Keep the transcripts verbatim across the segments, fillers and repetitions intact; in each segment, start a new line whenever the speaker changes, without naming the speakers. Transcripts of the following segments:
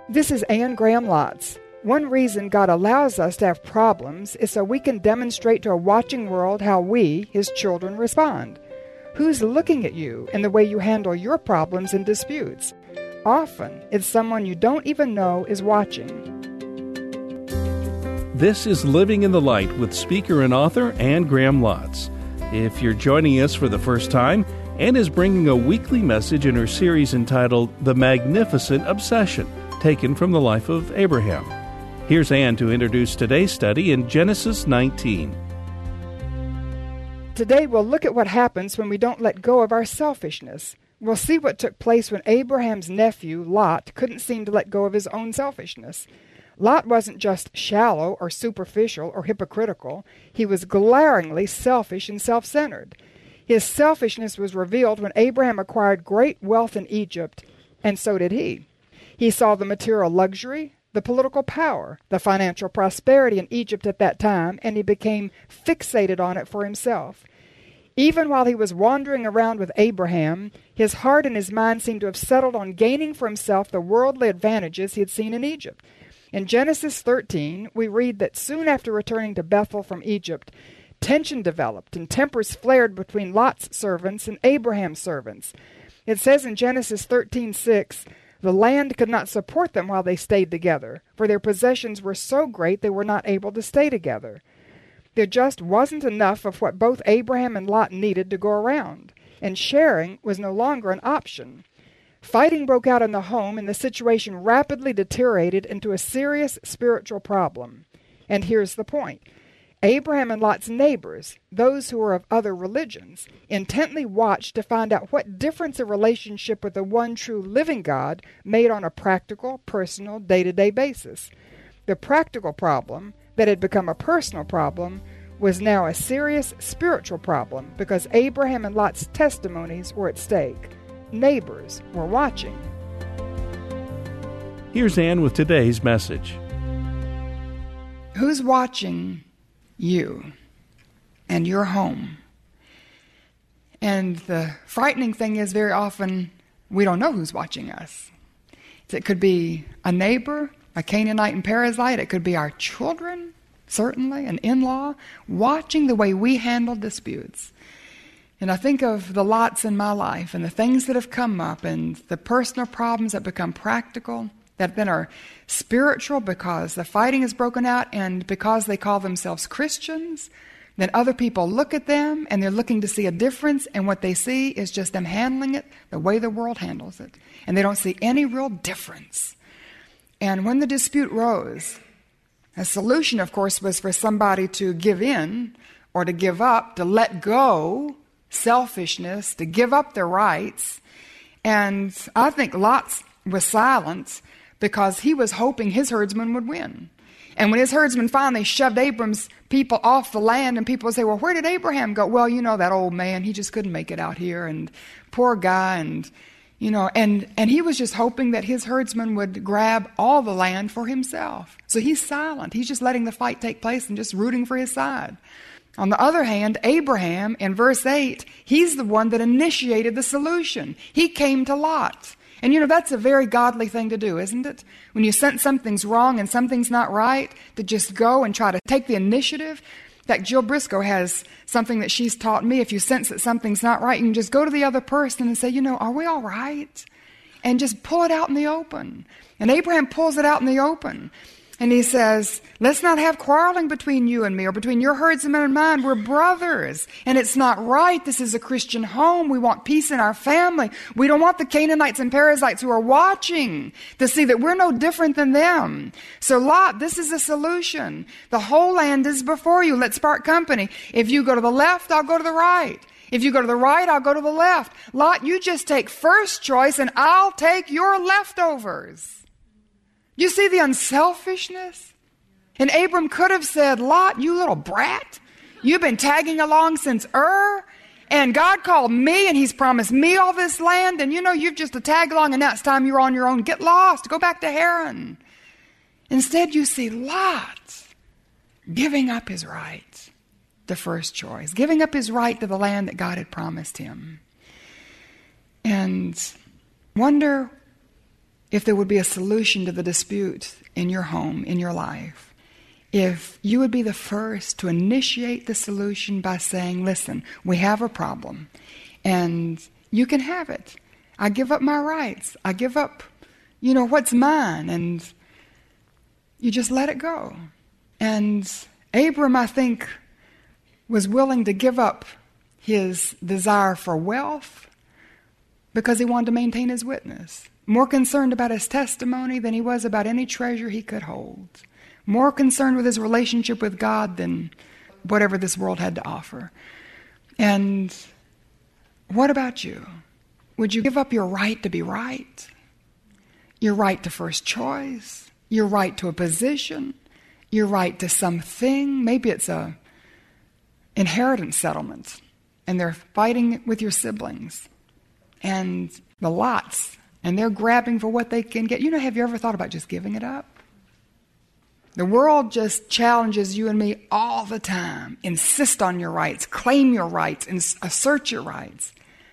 This is Anne Graham Lotz. One reason God allows us to have problems is so we can demonstrate to a watching world how we, His children, respond. Who's looking at you and the way you handle your problems and disputes? Often, it's someone you don't even know is watching.
This is Living in the Light with speaker and author Anne Graham Lotz. If you're joining us for the first time, Anne is bringing a weekly message in her series entitled The Magnificent Obsession, taken from the life of Abraham. Here's Anne to introduce today's study in Genesis nineteen.
Today we'll look at what happens when we don't let go of our selfishness. We'll see what took place when Abraham's nephew, Lot, couldn't seem to let go of his own selfishness. Lot wasn't just shallow or superficial or hypocritical. He was glaringly selfish and self-centered. His selfishness was revealed when Abraham acquired great wealth in Egypt, and so did he. He saw the material luxury, the political power, the financial prosperity in Egypt at that time, and he became fixated on it for himself. Even while he was wandering around with Abraham, his heart and his mind seemed to have settled on gaining for himself the worldly advantages he had seen in Egypt. In Genesis thirteen, we read that soon after returning to Bethel from Egypt, tension developed and tempers flared between Lot's servants and Abraham's servants. It says in Genesis thirteen six, the land could not support them while they stayed together, for their possessions were so great they were not able to stay together. There just wasn't enough of what both Abraham and Lot needed to go around, and sharing was no longer an option. Fighting broke out in the home, and the situation rapidly deteriorated into a serious spiritual problem. And here's the point. Abraham and Lot's neighbors, those who were of other religions, intently watched to find out what difference a relationship with the one true living God made on a practical, personal, day-to-day basis. The practical problem, that had become a personal problem, was now a serious spiritual problem because Abraham and Lot's testimonies were at stake. Neighbors were watching.
Here's Anne with today's message.
Who's watching you and your home? And the frightening thing is very often we don't know who's watching us. It could be a neighbor, a Canaanite and Perizzite. It could be our children, certainly, an in-law, watching the way we handle disputes. And I think of the Lots in my life and the things that have come up and the personal problems that become practical, that then are spiritual because the fighting has broken out and because they call themselves Christians. Then other people look at them and they're looking to see a difference, and what they see is just them handling it the way the world handles it. And they don't see any real difference. And when the dispute rose, a solution, of course, was for somebody to give in or to give up, to let go selfishness, to give up their rights. And I think Lot was silent because he was hoping his herdsmen would win. And when his herdsmen finally shoved Abram's people off the land, and people would say, well, where did Abraham go? Well, you know, that old man, he just couldn't make it out here, and poor guy, and, you know, and, and he was just hoping that his herdsmen would grab all the land for himself. So he's silent. He's just letting the fight take place and just rooting for his side. On the other hand, Abraham, in verse eight, he's the one that initiated the solution. He came to Lot. And you know, that's a very godly thing to do, isn't it? When you sense something's wrong and something's not right, to just go and try to take the initiative. In fact, Jill Briscoe has something that she's taught me. If you sense that something's not right, you can just go to the other person and say, you know, are we all right? And just pull it out in the open. And Abraham pulls it out in the open. And he says, let's not have quarreling between you and me or between your herdsmen and mine. We're brothers. And it's not right. This is a Christian home. We want peace in our family. We don't want the Canaanites and Perizzites who are watching to see that we're no different than them. So Lot, this is a solution. The whole land is before you. Let's part company. If you go to the left, I'll go to the right. If you go to the right, I'll go to the left. Lot, you just take first choice and I'll take your leftovers. You see the unselfishness? And Abram could have said, Lot, you little brat, you've been tagging along since Ur, and God called me and he's promised me all this land, and you know, you've just a tag along and now it's time you're on your own. Get lost, go back to Haran. Instead, you see Lot giving up his right, the first choice, giving up his right to the land that God had promised him. And wonder if there would be a solution to the dispute in your home, in your life, if you would be the first to initiate the solution by saying, listen, we have a problem, and you can have it. I give up my rights. I give up, you know, what's mine, and you just let it go. And Abram, I think, was willing to give up his desire for wealth because he wanted to maintain his witness. More concerned about his testimony than he was about any treasure he could hold. More concerned with his relationship with God than whatever this world had to offer. And what about you? Would you give up your right to be right? Your right to first choice? Your right to a position? Your right to something? Maybe it's a inheritance settlement, and they're fighting with your siblings and the lots, and they're grabbing for what they can get. You know, have you ever thought about just giving it up? The world just challenges you and me all the time. Insist on your rights, claim your rights, and assert your rights.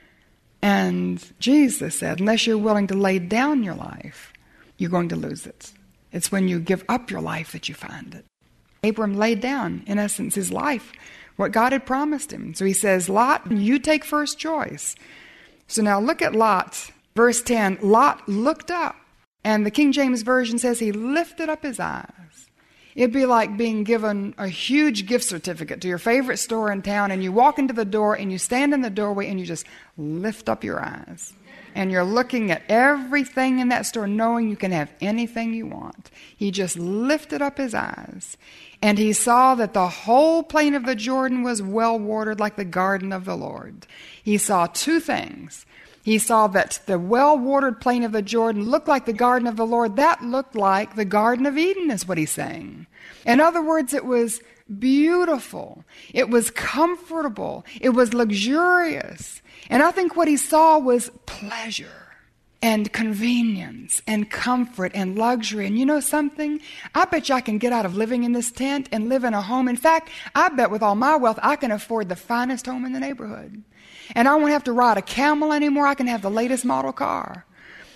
And Jesus said, unless you're willing to lay down your life, you're going to lose it. It's when you give up your life that you find it. Abram laid down, in essence, his life, what God had promised him. So he says, Lot, you take first choice. So now look at Lot. Verse ten, Lot looked up. And the King James Version says he lifted up his eyes. It'd be like being given a huge gift certificate to your favorite store in town, and you walk into the door and you stand in the doorway and you just lift up your eyes. And you're looking at everything in that store, knowing you can have anything you want. He just lifted up his eyes, and he saw that the whole plain of the Jordan was well watered like the garden of the Lord. He saw two things. He saw that the well-watered plain of the Jordan looked like the garden of the Lord. That looked like the Garden of Eden, is what he's saying. In other words, it was beautiful. It was comfortable. It was luxurious. And I think what he saw was pleasure and convenience and comfort and luxury. And you know something? I bet you I can get out of living in this tent and live in a home. In fact, I bet with all my wealth, I can afford the finest home in the neighborhood. And I won't have to ride a camel anymore. I can have the latest model car.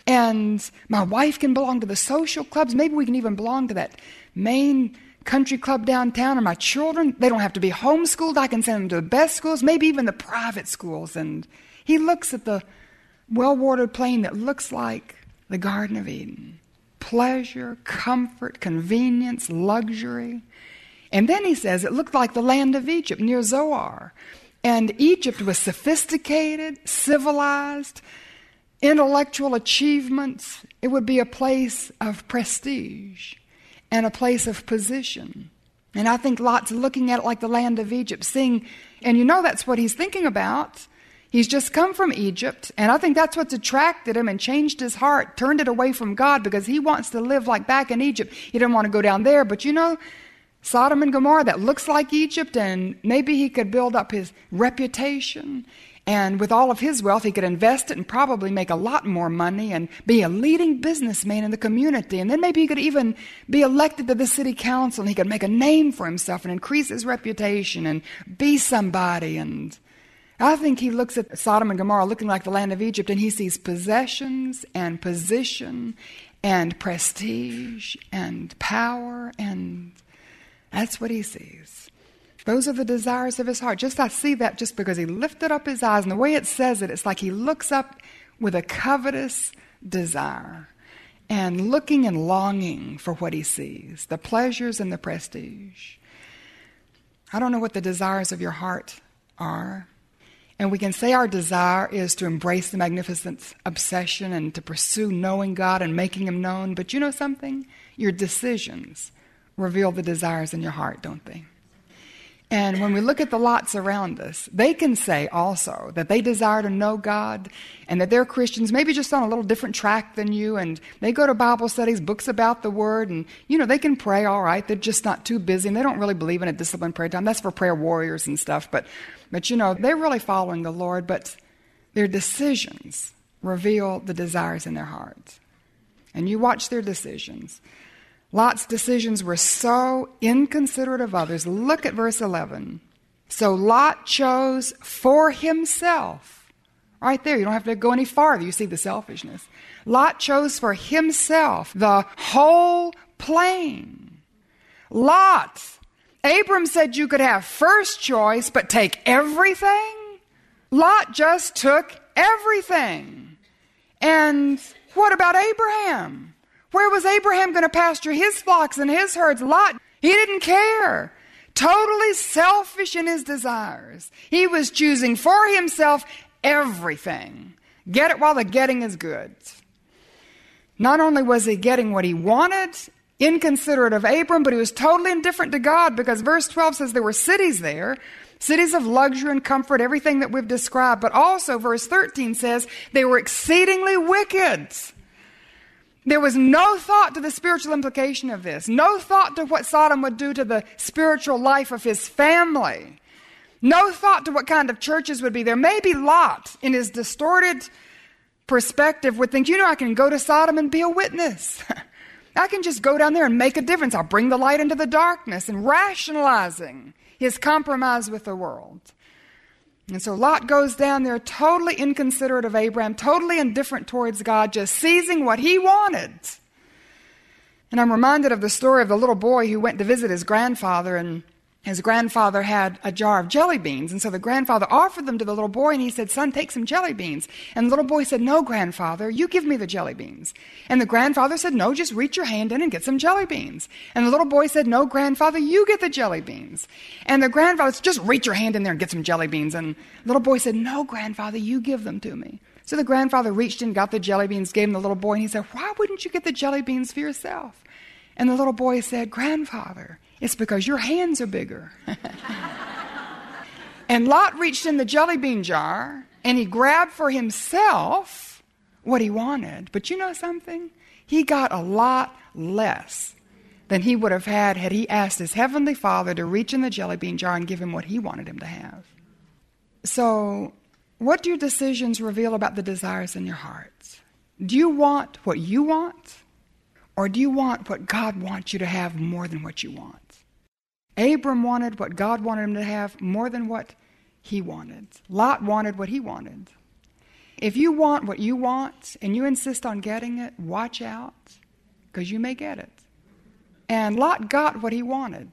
And my wife can belong to the social clubs. Maybe we can even belong to that main country club downtown. And my children, they don't have to be homeschooled. I can send them to the best schools, maybe even the private schools. And he looks at the well-watered plain that looks like the Garden of Eden. Pleasure, comfort, convenience, luxury. And then he says it looked like the land of Egypt near Zoar. And Egypt was sophisticated, civilized, intellectual achievements. It would be a place of prestige and a place of position. And I think Lot's looking at it like the land of Egypt, seeing, and you know that's what he's thinking about. He's just come from Egypt, and I think that's what's attracted him and changed his heart, turned it away from God, because he wants to live like back in Egypt. He didn't want to go down there, but you know, Sodom and Gomorrah, that looks like Egypt, and maybe he could build up his reputation, and with all of his wealth, he could invest it and probably make a lot more money and be a leading businessman in the community. And then maybe he could even be elected to the city council, and he could make a name for himself and increase his reputation and be somebody. And I think he looks at Sodom and Gomorrah looking like the land of Egypt, and he sees possessions and position and prestige and power, and that's what he sees. Those are the desires of his heart. Just I see that just because he lifted up his eyes. And the way it says it, it's like he looks up with a covetous desire and looking and longing for what he sees, the pleasures and the prestige. I don't know what the desires of your heart are. And we can say our desire is to embrace the magnificent obsession and to pursue knowing God and making him known. But you know something? Your decisions reveal the desires in your heart, don't they? And when we look at the lots around us, they can say also that they desire to know God and that they're Christians, maybe just on a little different track than you, and they go to Bible studies, books about the Word, and, you know, they can pray all right. They're just not too busy, and they don't really believe in a disciplined prayer time. That's for prayer warriors and stuff. But, but you know, they're really following the Lord, but their decisions reveal the desires in their hearts. And you watch their decisions. Lot's decisions were so inconsiderate of others. Look at verse eleven. So Lot chose for himself Right there. You don't have to go any farther. You see the selfishness. Lot chose for himself the whole plain. Lot. Abram said you could have first choice, but take everything. Lot just took everything. And what about Abraham? Where was Abraham going to pasture his flocks and his herds? Lot, he didn't care. Totally selfish in his desires. He was choosing for himself everything. Get it while the getting is good. Not only was he getting what he wanted, inconsiderate of Abram, but he was totally indifferent to God, because verse twelve says there were cities there, cities of luxury and comfort, everything that we've described. But also verse thirteen says they were exceedingly wicked. There was no thought to the spiritual implication of this. No thought to what Sodom would do to the spiritual life of his family. No thought to what kind of churches would be there. Maybe Lot, in his distorted perspective, would think, you know, I can go to Sodom and be a witness. I can just go down there and make a difference. I'll bring the light into the darkness, and rationalizing his compromise with the world. And so Lot goes down there totally inconsiderate of Abraham, totally indifferent towards God, just seizing what he wanted. And I'm reminded of the story of the little boy who went to visit his grandfather, and his grandfather had a jar of jelly beans. And so the grandfather offered them to the little boy, and he said, son, take some jelly beans. And the little boy said, no, grandfather, you give me the jelly beans. And the grandfather said, no, just reach your hand in and get some jelly beans. And the little boy said, no, grandfather, you get the jelly beans. And the grandfather said, just reach your hand in there and get some jelly beans. And the little boy said, no, grandfather, you give them to me. So the grandfather reached in, got the jelly beans, gave them to the little boy, and he said, why wouldn't you get the jelly beans for yourself? And the little boy said, grandfather, it's because your hands are bigger. And Lot reached in the jelly bean jar, and he grabbed for himself what he wanted. But you know something? He got a lot less than he would have had had he asked his heavenly Father to reach in the jelly bean jar and give him what he wanted him to have. So, what do your decisions reveal about the desires in your heart? Do you want what you want? Or do you want what God wants you to have more than what you want? Abram wanted what God wanted him to have more than what he wanted. Lot wanted what he wanted. If you want what you want and you insist on getting it, watch out, because you may get it. And Lot got what he wanted.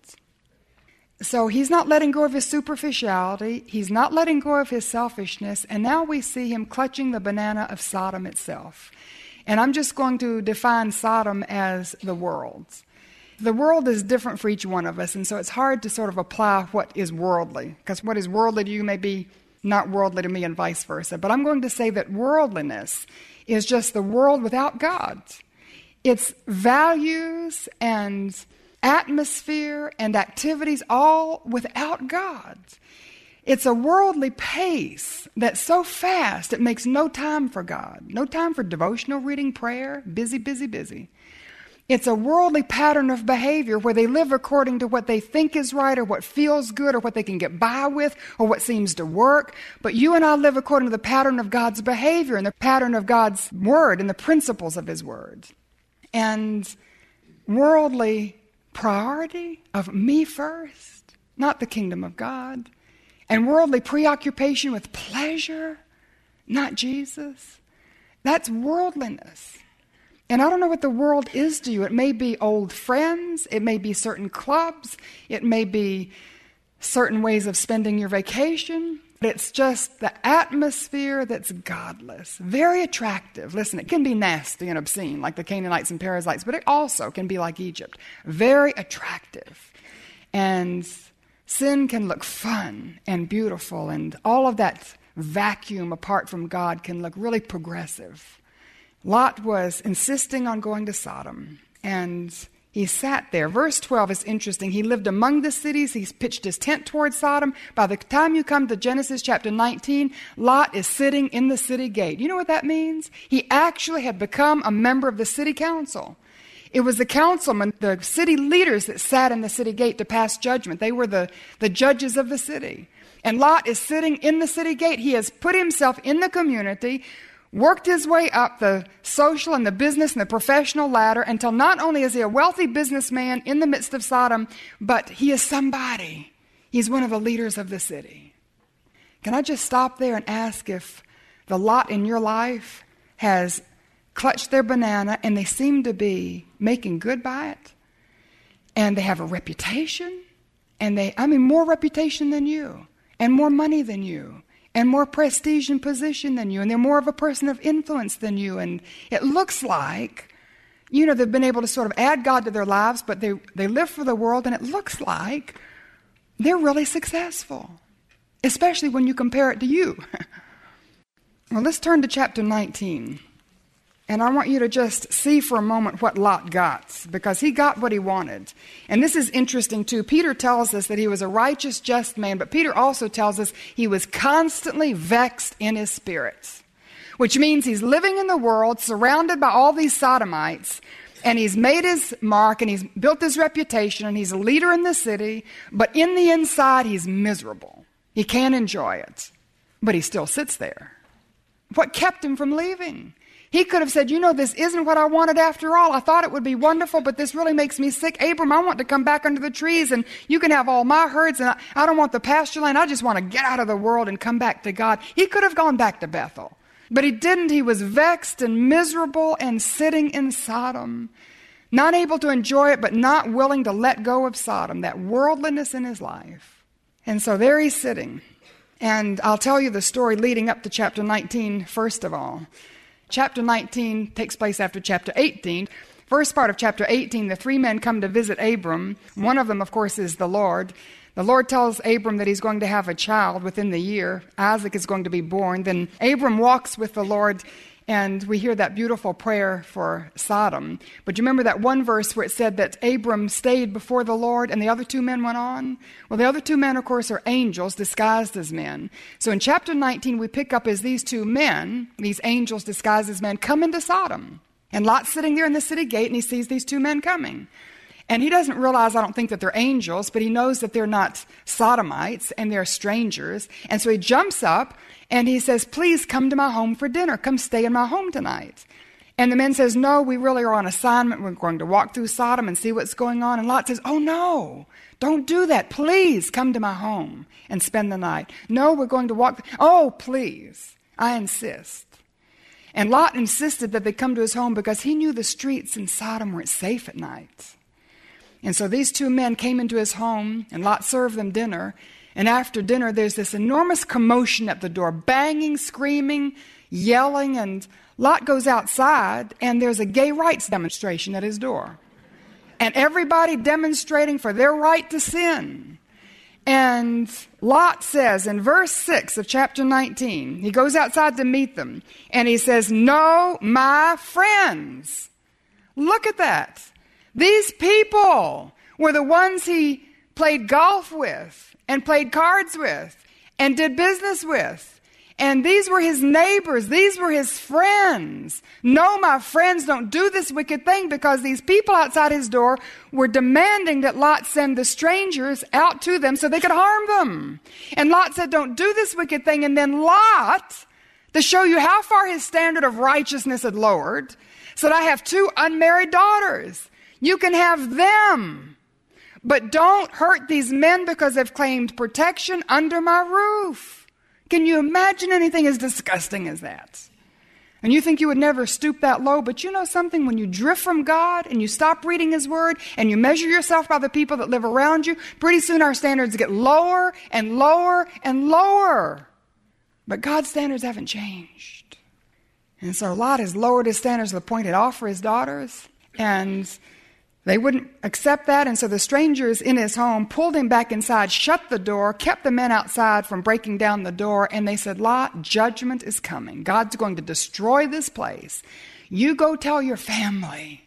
So he's not letting go of his superficiality. He's not letting go of his selfishness. And now we see him clutching the banana of Sodom itself. And I'm just going to define Sodom as the world. The world is different for each one of us, and so it's hard to sort of apply what is worldly, because what is worldly to you may be not worldly to me and vice versa. But I'm going to say that worldliness is just the world without God. It's values and atmosphere and activities all without God. It's a worldly pace that's so fast it makes no time for God. No time for devotional reading, prayer, busy, busy, busy. It's a worldly pattern of behavior where they live according to what they think is right or what feels good or what they can get by with or what seems to work. But you and I live according to the pattern of God's behavior and the pattern of God's word and the principles of his word. And worldly priority of me first, not the kingdom of God. And worldly preoccupation with pleasure, not Jesus. That's worldliness. And I don't know what the world is to you. It may be old friends. It may be certain clubs. It may be certain ways of spending your vacation. But it's just the atmosphere that's godless. Very attractive. Listen, it can be nasty and obscene like the Canaanites and Perizzites, but it also can be like Egypt. Very attractive. And sin can look fun and beautiful, and all of that vacuum apart from God can look really progressive. Lot was insisting on going to Sodom, and he sat there. Verse twelve is interesting. He lived among the cities. He pitched his tent towards Sodom. By the time you come to Genesis chapter nineteen, Lot is sitting in the city gate. You know what that means? He actually had become a member of the city council. It was the councilmen, the city leaders that sat in the city gate to pass judgment. They were the, the judges of the city. And Lot is sitting in the city gate. He has put himself in the community, worked his way up the social and the business and the professional ladder until not only is he a wealthy businessman in the midst of Sodom, but he is somebody. He's one of the leaders of the city. Can I just stop there and ask if the lot in your life has clutched their banana and they seem to be making good by it. And they have a reputation. And they, I mean, more reputation than you. And more money than you. And more prestige and position than you. And they're more of a person of influence than you. And it looks like, you know, they've been able to sort of add God to their lives, but they, they live for the world, and it looks like they're really successful. Especially when you compare it to you. Well, let's turn to chapter nineteen. And I want you to just see for a moment what Lot got, because he got what he wanted. And this is interesting too. Peter tells us that he was a righteous, just man, but Peter also tells us he was constantly vexed in his spirit, which means he's living in the world surrounded by all these sodomites, and he's made his mark, and he's built his reputation, and he's a leader in the city, but in the inside he's miserable. He can't enjoy it, but he still sits there. What kept him from leaving? He could have said, you know, this isn't what I wanted after all. I thought it would be wonderful, but this really makes me sick. Abram, I want to come back under the trees, and you can have all my herds, and I, I don't want the pasture land. I just want to get out of the world and come back to God. He could have gone back to Bethel, but he didn't. He was vexed and miserable and sitting in Sodom, not able to enjoy it, but not willing to let go of Sodom, that worldliness in his life. And so there he's sitting. And I'll tell you the story leading up to chapter nineteen, first of all. Chapter nineteen takes place after chapter eighteen. First part of chapter eighteen, the three men come to visit Abram. One of them, of course, is the Lord. The Lord tells Abram that he's going to have a child within the year. Isaac is going to be born. Then Abram walks with the Lord, and we hear that beautiful prayer for Sodom. But you remember that one verse where it said that Abram stayed before the Lord and the other two men went on? Well, the other two men, of course, are angels disguised as men. So in chapter nineteen, we pick up as these two men, these angels disguised as men, come into Sodom. And Lot's sitting there in the city gate, and he sees these two men coming. And he doesn't realize, I don't think, that they're angels, but he knows that they're not sodomites and they're strangers. And so he jumps up and he says, please come to my home for dinner. Come stay in my home tonight. And the men says, no, we really are on assignment. We're going to walk through Sodom and see what's going on. And Lot says, oh no, don't do that. Please come to my home and spend the night. No, we're going to walk. Th- oh, please, I insist. And Lot insisted that they come to his home because he knew the streets in Sodom weren't safe at night. And so these two men came into his home, and Lot served them dinner. And after dinner, there's this enormous commotion at the door, banging, screaming, yelling. And Lot goes outside, and there's a gay rights demonstration at his door. And everybody demonstrating for their right to sin. And Lot says in verse six of chapter nineteen, he goes outside to meet them, and he says, no, my friends. Look at that. These people were the ones he played golf with and played cards with and did business with. And these were his neighbors. These were his friends. No, my friends, don't do this wicked thing, because these people outside his door were demanding that Lot send the strangers out to them so they could harm them. And Lot said, don't do this wicked thing. And then Lot, to show you how far his standard of righteousness had lowered, said, I have two unmarried daughters. You can have them, but don't hurt these men because they've claimed protection under my roof. Can you imagine anything as disgusting as that? And you think you would never stoop that low, but you know something? When you drift from God and you stop reading His Word and you measure yourself by the people that live around you, pretty soon our standards get lower and lower and lower. But God's standards haven't changed. And so Lot has lowered his standards to the point he'd offer his daughters, and they wouldn't accept that, and so the strangers in his home pulled him back inside, shut the door, kept the men outside from breaking down the door, and they said, Lot, judgment is coming. God's going to destroy this place. You go tell your family.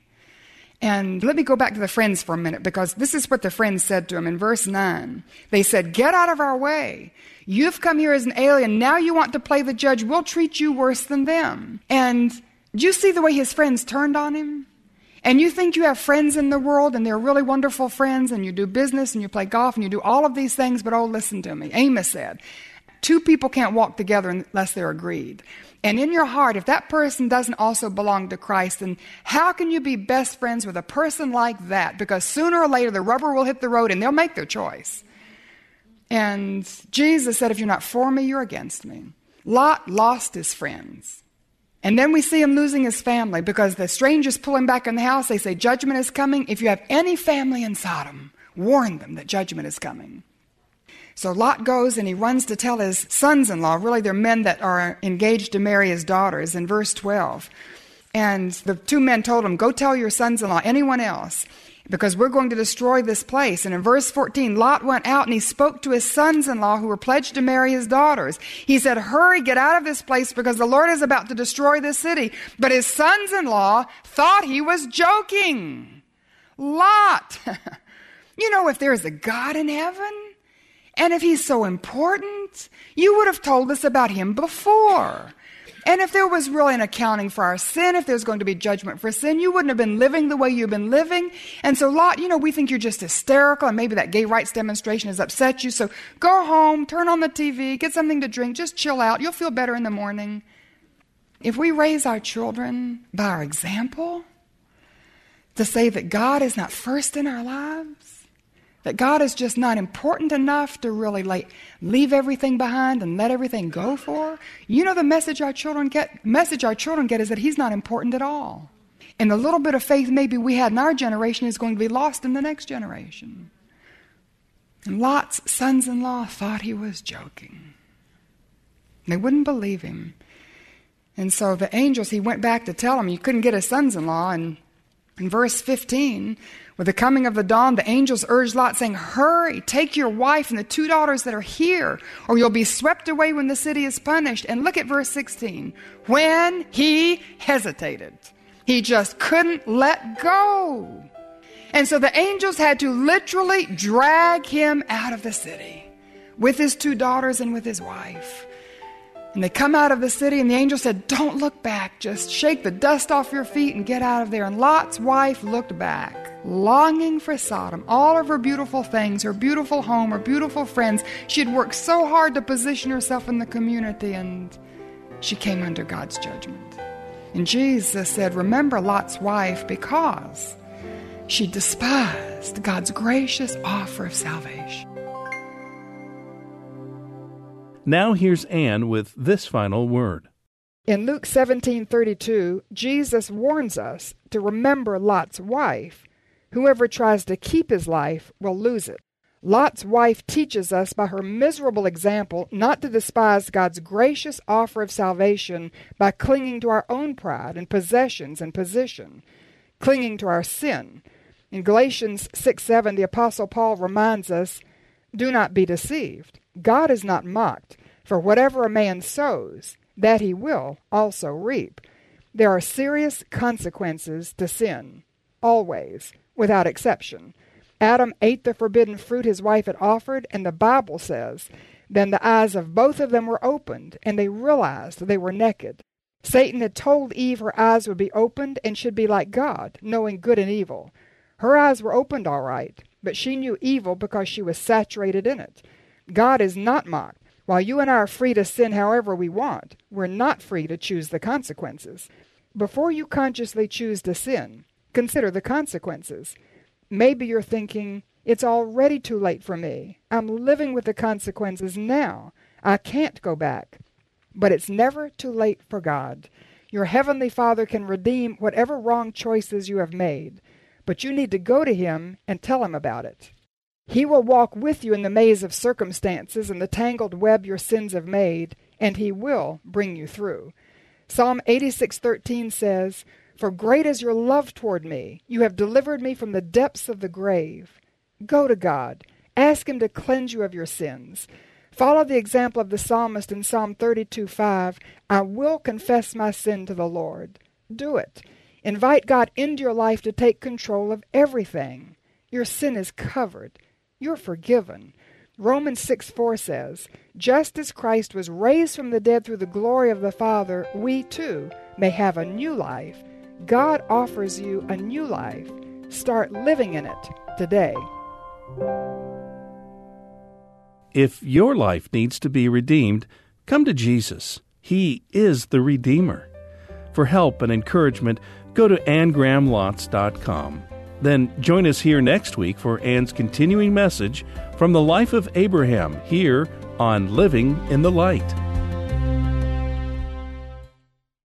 And let me go back to the friends for a minute, because this is what the friends said to him in verse nine. They said, get out of our way. You've come here as an alien. Now you want to play the judge. We'll treat you worse than them. And do you see the way his friends turned on him? And you think you have friends in the world, and they're really wonderful friends, and you do business, and you play golf, and you do all of these things, but oh, listen to me. Amos said, two people can't walk together unless they're agreed. And in your heart, if that person doesn't also belong to Christ, then how can you be best friends with a person like that? Because sooner or later, the rubber will hit the road, and they'll make their choice. And Jesus said, if you're not for me, you're against me. Lot lost his friends. And then we see him losing his family because the strangers pull him back in the house. They say, judgment is coming. If you have any family in Sodom, warn them that judgment is coming. So Lot goes and he runs to tell his sons-in-law, really they're men that are engaged to marry his daughters, in verse twelve. And the two men told him, go tell your sons-in-law, anyone else, because we're going to destroy this place. And in verse fourteen, Lot went out and he spoke to his sons-in-law who were pledged to marry his daughters. He said, hurry, get out of this place because the Lord is about to destroy this city. But his sons-in-law thought he was joking. Lot, you know, if there's a God in heaven, and if he's so important, you would have told us about him before. And if there was really an accounting for our sin, if there's going to be judgment for sin, you wouldn't have been living the way you've been living. And so Lot, you know, we think you're just hysterical and maybe that gay rights demonstration has upset you. So go home, turn on the T V, get something to drink, just chill out. You'll feel better in the morning. If we raise our children by our example, to say that God is not first in our lives, that God is just not important enough to really like leave everything behind and let everything go for. You know the message our children get, message our children get is that he's not important at all. And the little bit of faith maybe we had in our generation is going to be lost in the next generation. And Lot's sons-in-law thought he was joking. They wouldn't believe him. And so the angels, he went back to tell him, you couldn't get his sons-in-law. And in verse fifteen, with the coming of the dawn, the angels urged Lot, saying, hurry, take your wife and the two daughters that are here, or you'll be swept away when the city is punished. And look at verse sixteen. When he hesitated, he just couldn't let go. And so the angels had to literally drag him out of the city with his two daughters and with his wife. And they come out of the city, and the angel said, don't look back. Just shake the dust off your feet and get out of there. And Lot's wife looked back, longing for Sodom, all of her beautiful things, her beautiful home, her beautiful friends. She had worked so hard to position herself in the community, and she came under God's judgment. And Jesus said, remember Lot's wife because she despised God's gracious offer of salvation.
Now here's Anne with this final word.
In Luke seventeen thirty-two, Jesus warns us to remember Lot's wife. Whoever tries to keep his life will lose it. Lot's wife teaches us by her miserable example not to despise God's gracious offer of salvation by clinging to our own pride and possessions and position, clinging to our sin. In Galatians six seven, the Apostle Paul reminds us, do not be deceived. God is not mocked, for whatever a man sows, that he will also reap. There are serious consequences to sin, always, without exception. Adam ate the forbidden fruit his wife had offered, and the Bible says, then the eyes of both of them were opened, and they realized they were naked. Satan had told Eve her eyes would be opened and should be like God, knowing good and evil. Her eyes were opened all right, but she knew evil because she was saturated in it. God is not mocked. While you and I are free to sin however we want, we're not free to choose the consequences. Before you consciously choose to sin, consider the consequences. Maybe you're thinking, it's already too late for me. I'm living with the consequences now. I can't go back. But it's never too late for God. Your Heavenly Father can redeem whatever wrong choices you have made, but you need to go to Him and tell Him about it. He will walk with you in the maze of circumstances and the tangled web your sins have made, and He will bring you through. Psalm eighty-six thirteen says, for great is your love toward me. You have delivered me from the depths of the grave. Go to God. Ask Him to cleanse you of your sins. Follow the example of the psalmist in Psalm thirty-two five. I will confess my sin to the Lord. Do it. Invite God into your life to take control of everything. Your sin is covered. You're forgiven. Romans six four says, just as Christ was raised from the dead through the glory of the Father, we too may have a new life. God offers you a new life. Start living in it today.
If your life needs to be redeemed, come to Jesus. He is the Redeemer. For help and encouragement, go to anne graham lotz dot com. Then join us here next week for Anne's continuing message from the life of Abraham here on Living in the Light.